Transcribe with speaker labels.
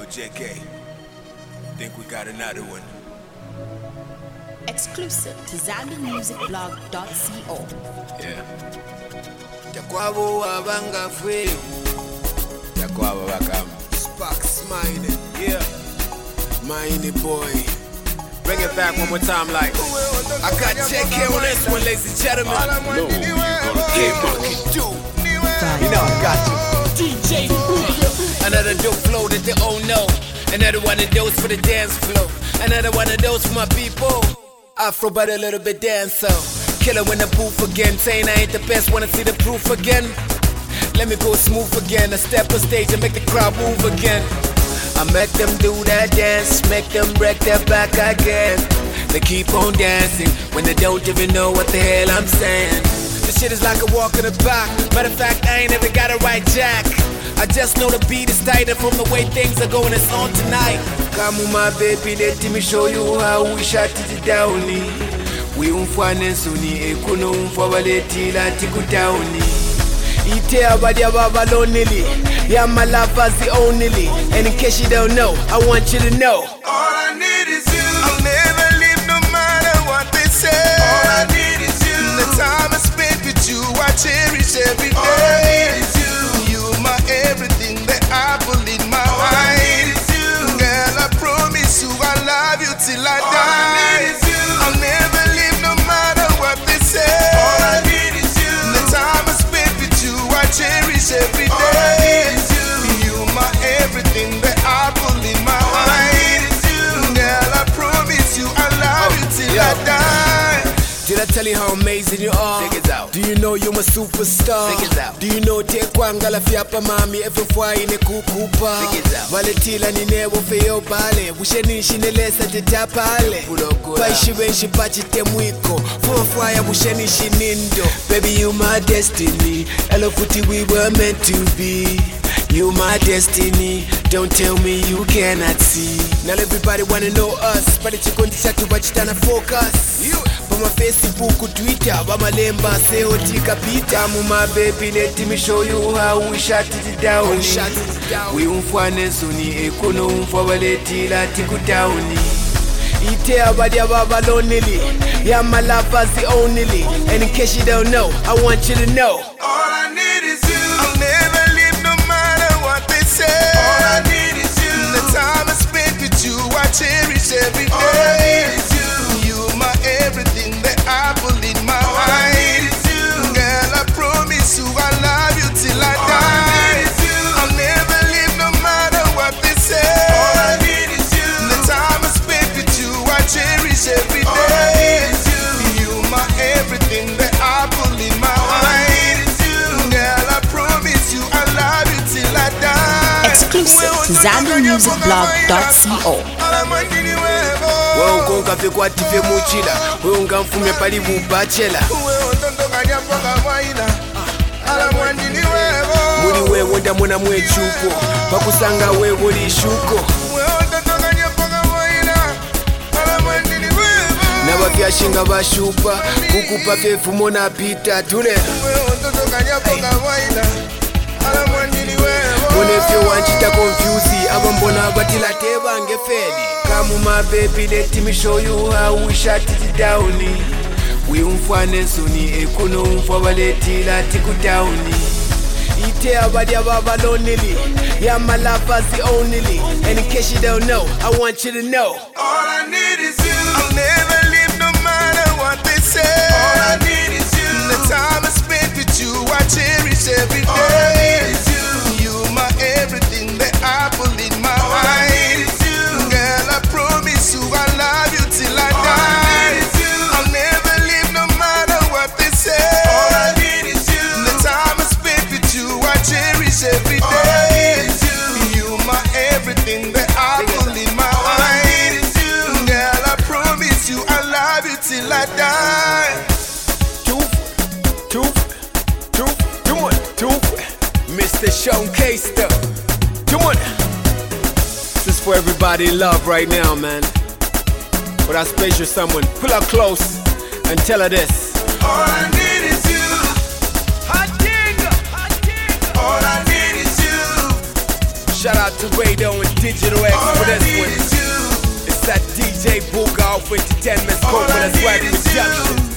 Speaker 1: JK, think we got another one.
Speaker 2: Exclusive to ZambianMusicBlog.co.
Speaker 1: Yeah. Takwabo wabanga fwewu. Takwabo bakam. Sparks mine. Yeah. Mine boy. Bring it back one more time like. I got JK on this one, ladies and gentlemen.
Speaker 3: No, you gonna keep
Speaker 1: it. You know I got you. DJ Another dope flow that they all know. Another one of those for the dance floor. Another one of those for my people. Afro but a little bit dancer. Killer in the booth again. Saying I ain't the best, wanna see the proof again. Let me go smooth again. I step on stage and make the crowd move again. I make them do that dance, make them break their back again. They keep on dancing when they don't even know what the hell I'm saying. This shit is like a walk in the park. Matter of fact, I ain't ever got a right jack. I just know the beat is tighter from the way things are going. It's on tonight. Come on, my baby, let me show you how we shut it down. We umfane suni ekuno umfabaleti la tikutauni. Ite abadia baba lonely. Yeah, my love is the only. And in case you don't know, I want you to know.
Speaker 4: All I need is you. I'll never leave no matter what they say. All I need is you. The time I spent with you, I cherish every day. All I need is you. You my everything, the apple in my eye. All I need is you. Girl, I promise you I love you till I die. All I need is you. I'll never leave no matter what they say. All I need is you. The time I spent with you, I cherish every day. All I need is you. You my everything, the apple in my eye. All I need is you. Girl, I promise you I love you till I die.
Speaker 1: Did I tell you how amazing you are? Check it out. Do you know you're my superstar? Check it out. Do you know tekwangala fiapa mami efufwa ine kukupa? Check it out. Valetila ninewo feyo bale bushenishi nelesa tetapale Paishi benshi pachite mwiko Fufwaya bushenishi nindo Baby you my destiny Elofuti we were meant to be You my destiny, don't tell me you cannot see. Now everybody wanna know us, but it's going to chat to watch it focus. For my Facebook, Twitter, Bama Lemba, say Otika Peter. My baby, let me show you how we shut it down. We umfane suni ekono umfabaleti la tikutauni. Ite abadia baba lonely. Yeah, my love is the only. And in case you don't know, I want you to know.
Speaker 4: All I need is you. I'll never leave no matter what they say. All I need is you. The time I spent with you, I cherish every day. All I need is you. You my everything, the apple in my eye. All I need is you. Girl, I promise you I love you till I die. All I need is you. I'll never leave no matter what they say. All I need is you. The time I spent with you, I cherish every day. All I need is you. You my everything, the apple in my eye. All I need is you. Girl, I promise you I love you till I die.
Speaker 2: Exclusive to ZambianMusicBlog.co.
Speaker 1: Wewe unga fe kwa tife muchila Wewe unga mfume pali bubachela Muri wewe nda mwana mwechuko Pakusanga wewe li shuko Na wakiashinga bashupa Kukupa kefu mona pita tule Monefyo wanchita confuse Abambona batila teba ngefeli Come on my baby, let me show you how we shut it down. We umfane suni ekono umfabaleti la tikutauni. Ite abadia baba lonely. Yeah, my love is the only. And in case you don't know, I want you to know.
Speaker 4: All I need is you. I'll never leave no matter what they say. All I need is you. The time I spent with you, I cherish every day. All I need is you. You my everything, the apple in my eye. All I need is you. Girl, I promise you I love you till I die. All I need is you. I'll never leave no matter what they say. All I need is you. The time I spent with you, I cherish every day. All I need is you. You my everything, the apple in my eye. All I need is you. Girl, I promise you I love you till I die.
Speaker 1: Mr. Sean Caster. Come on. This is for everybody in love right now, man. For that special someone, pull her close and tell her this.
Speaker 4: All I need is you. All I need is you.
Speaker 1: Shout out to Radio and Digital X for this one. It's that DJ Booga off Entertainment Scope with a swag production.